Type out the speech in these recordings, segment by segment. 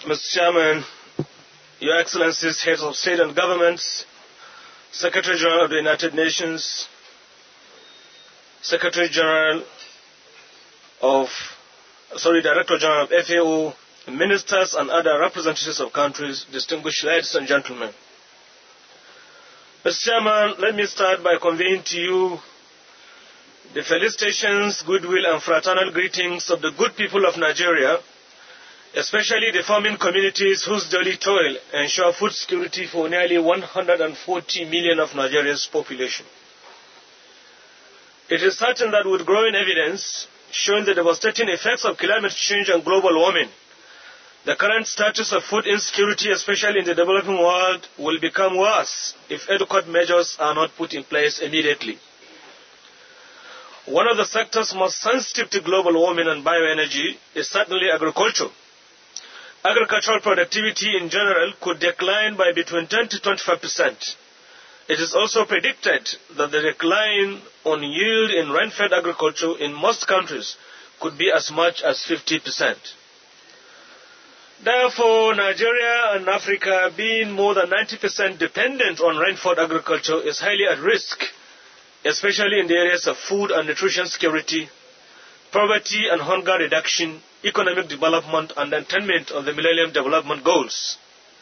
Mr. Chairman, Your Excellencies, Heads of State and Governments, Secretary General of the United Nations, Director General of FAO, ministers and other representatives of countries, distinguished ladies and gentlemen. Mr. Chairman, let me start by conveying to you the felicitations, goodwill and fraternal greetings of the good people of Nigeria, especially the farming communities whose daily toil ensure food security for nearly 140 million of Nigeria's population. It is certain that with growing evidence showing the devastating effects of climate change and global warming, the current status of food insecurity, especially in the developing world, will become worse if adequate measures are not put in place immediately. One of the sectors most sensitive to global warming and bioenergy is certainly agriculture. Agricultural productivity in general could decline by between 10 to 25%. It is also predicted that the decline on yield in rain-fed agriculture in most countries could be as much as 50%. Therefore, Nigeria and Africa, being more than 90% dependent on rain-fed agriculture, is highly at risk, especially in the areas of food and nutrition security, poverty and hunger reduction, economic development, and attainment of the Millennium Development Goals.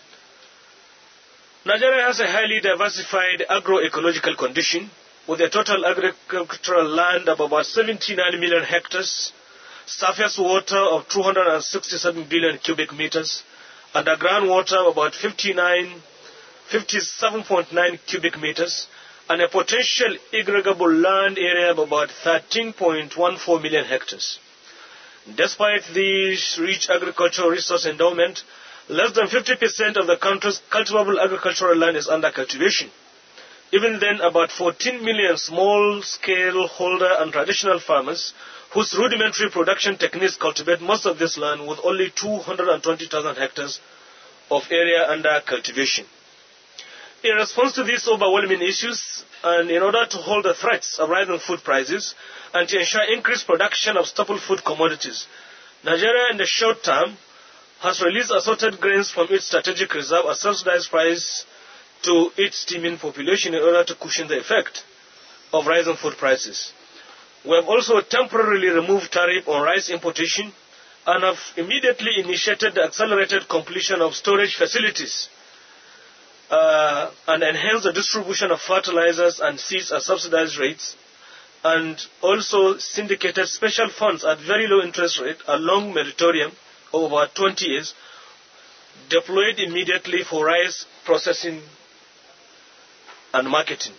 Nigeria has a highly diversified agroecological condition, with a total agricultural land of about 79 million hectares, surface water of 267 billion cubic meters, and a groundwater of about 57.9 cubic meters, and a potential irrigable land area of about 13.14 million hectares. Despite this rich agricultural resource endowment, less than 50% of the country's cultivable agricultural land is under cultivation. Even then, about 14 million small-scale holder and traditional farmers whose rudimentary production techniques cultivate most of this land with only 220,000 hectares of area under cultivation. In response to these overwhelming issues, and in order to hold the threats of rising food prices and to ensure increased production of staple food commodities, Nigeria in the short term has released assorted grains from its strategic reserve at subsidized price to its teeming population in order to cushion the effect of rising food prices. We have also temporarily removed tariff on rice importation and have immediately initiated the accelerated completion of storage facilities and enhanced the distribution of fertilizers and seeds at subsidized rates, and also syndicated special funds at very low interest rate, a long moratorium of about 20 years, deployed immediately for rice processing and marketing.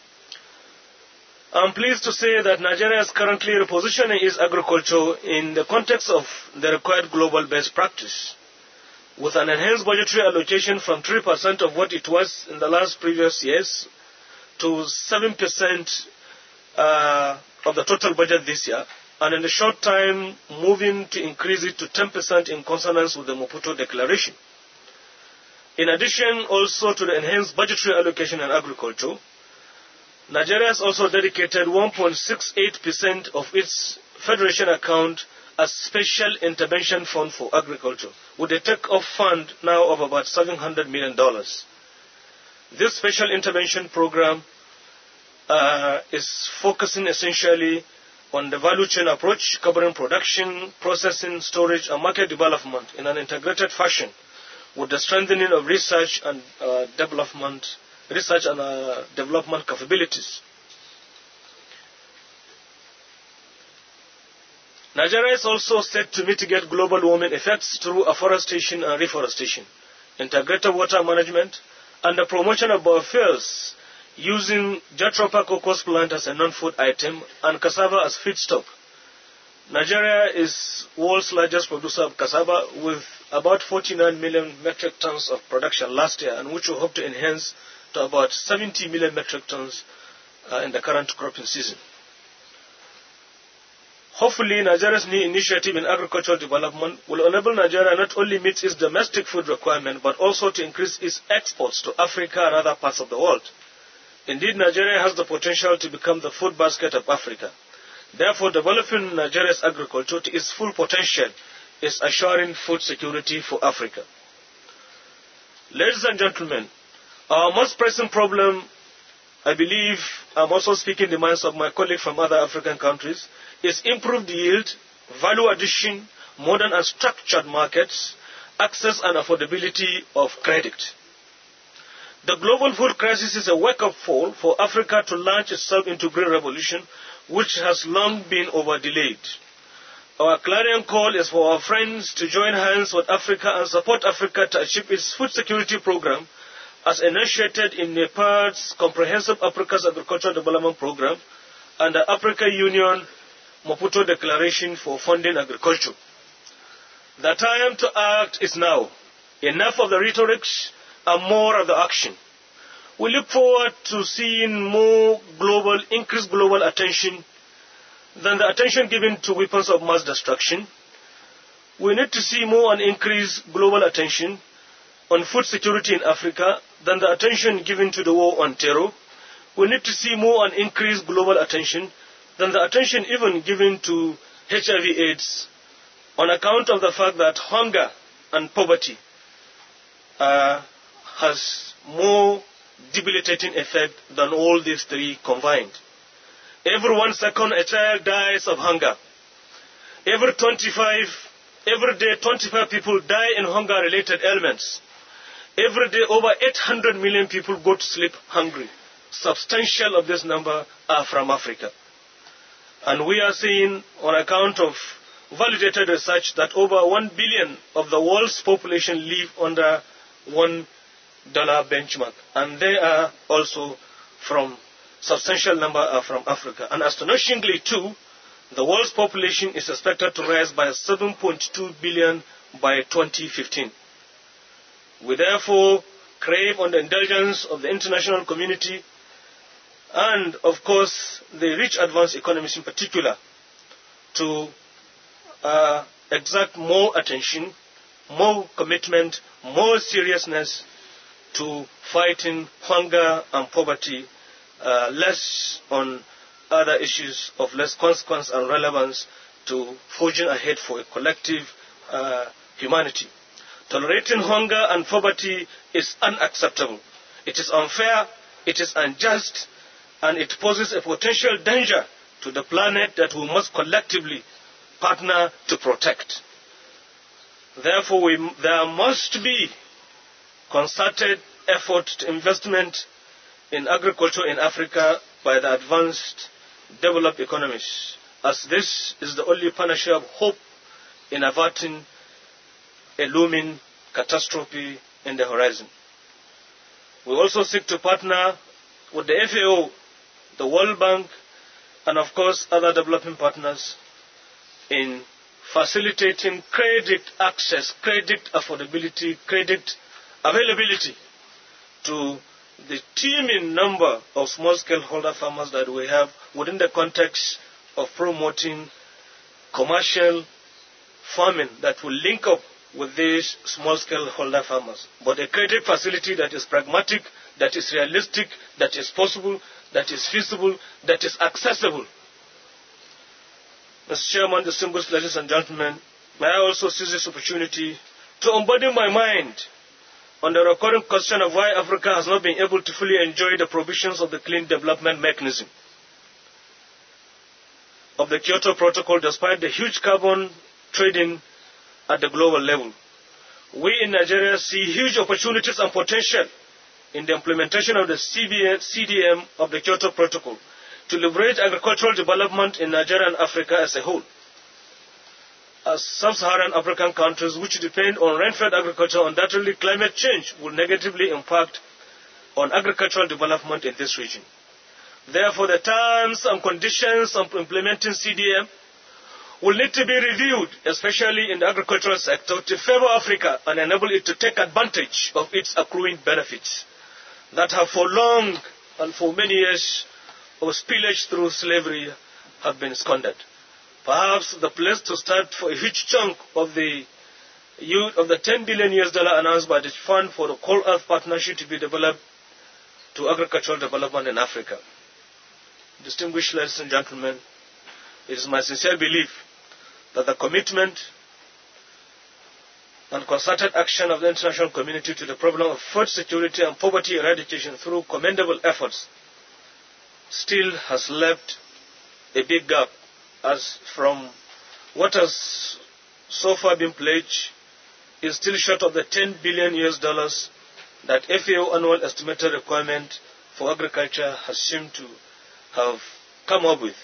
I'm pleased to say that Nigeria is currently repositioning its agriculture in the context of the required global best practice, with an enhanced budgetary allocation from 3% of what it was in the previous years to 7% of the total budget this year, and in the short time moving to increase it to 10% in consonance with the Maputo Declaration. In addition also to the enhanced budgetary allocation in agriculture, Nigeria has also dedicated 1.68% of its federation account as special intervention fund for agriculture, with a take-off fund now of about $700 million. This special intervention program is focusing essentially on the value chain approach, covering production, processing, storage, and market development in an integrated fashion, with the strengthening of research and development capabilities. Nigeria is also set to mitigate global warming effects through afforestation and reforestation, integrated water management, and the promotion of biofuels using Jatropha cocos plant as a non-food item and cassava as feedstock. Nigeria is world's largest producer of cassava, with about 49 million metric tons of production last year, and which we hope to enhance to about 70 million metric tons in the current cropping season. Hopefully, Nigeria's new initiative in agricultural development will enable Nigeria not only meet its domestic food requirement, but also to increase its exports to Africa and other parts of the world. Indeed, Nigeria has the potential to become the food basket of Africa. Therefore, developing Nigeria's agriculture to its full potential is assuring food security for Africa. Ladies and gentlemen, our most pressing problem, I believe, I'm also speaking the minds of my colleagues from other African countries, is improved yield, value addition, modern and structured markets, access and affordability of credit. The global food crisis is a wake-up call for Africa to launch itself into green revolution, which has long been over-delayed. Our clarion call is for our friends to join hands with Africa and support Africa to achieve its food security program as initiated in Nepal's Comprehensive Africa's Agricultural Development Program and the Africa Union Maputo Declaration for Funding Agriculture. The time to act is now. Enough of the rhetoric and more of the action. We look forward to seeing more increased global attention than the attention given to weapons of mass destruction. We need to see more and increased global attention on food security in Africa than the attention given to the war on terror. We need to see more and increased global attention than the attention even given to HIV/AIDS on account of the fact that hunger and poverty has more debilitating effect than all these three combined. Every 1 second a child dies of hunger. Every day 25 people die in hunger-related ailments. Every day over 800 million people go to sleep hungry. Substantial of this number are from Africa. And we are seeing on account of validated research that over 1 billion of the world's population live under $1 benchmark. And they are also from, substantial number are from Africa. And astonishingly too, the world's population is expected to rise by 7.2 billion by 2015. We therefore crave on the indulgence of the international community and, of course, the rich advanced economies in particular to exact more attention, more commitment, more seriousness to fighting hunger and poverty, less on other issues of less consequence and relevance to forging ahead for a collective humanity. Tolerating hunger and poverty is unacceptable. It is unfair, it is unjust, and it poses a potential danger to the planet that we must collectively partner to protect. Therefore, there must be concerted effort to investment in agriculture in Africa by the advanced developed economies, as this is the only panacea of hope in averting a looming catastrophe in the horizon. We also seek to partner with the FAO, the World Bank, and of course other developing partners in facilitating credit access, credit affordability, credit availability to the teeming number of small-scale holder farmers that we have within the context of promoting commercial farming that will link up with these small-scale holder farmers. But a credit facility that is pragmatic, that is realistic, that is possible, that is feasible, that is accessible. Mr. Chairman, distinguished ladies and gentlemen, may I also seize this opportunity to unburden my mind on the recurring question of why Africa has not been able to fully enjoy the provisions of the Clean Development Mechanism of the Kyoto Protocol despite the huge carbon trading at the global level. We in Nigeria see huge opportunities and potential in the implementation of the CDM of the Kyoto Protocol to leverage agricultural development in Nigeria and Africa as a whole. As sub-Saharan African countries which depend on rain-fed agriculture, undoubtedly climate change will negatively impact on agricultural development in this region. Therefore, the terms and conditions of implementing CDM will need to be reviewed, especially in the agricultural sector, to favor Africa and enable it to take advantage of its accruing benefits that have for long and for many years of spillage through slavery have been squandered. Perhaps the place to start for a huge chunk of the $10 billion announced by the Fund for the Coal Earth Partnership to be developed to agricultural development in Africa. Distinguished ladies and gentlemen, it is my sincere belief that the commitment and concerted action of the international community to the problem of food security and poverty eradication through commendable efforts still has left a big gap, as from what has so far been pledged is still short of the $10 billion that FAO annual estimated requirement for agriculture has seemed to have come up with.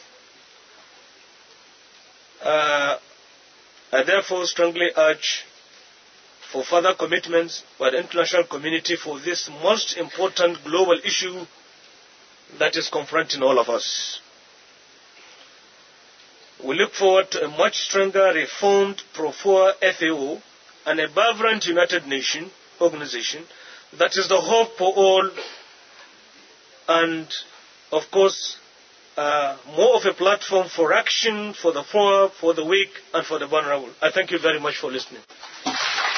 I therefore strongly urge for further commitments by the international community for this most important global issue that is confronting all of us. We look forward to a much stronger, reformed, pro-poor FAO and a vibrant United Nations organization that is the hope for all, and of course more of a platform for action for the poor, for the weak, and for the vulnerable. I thank you very much for listening.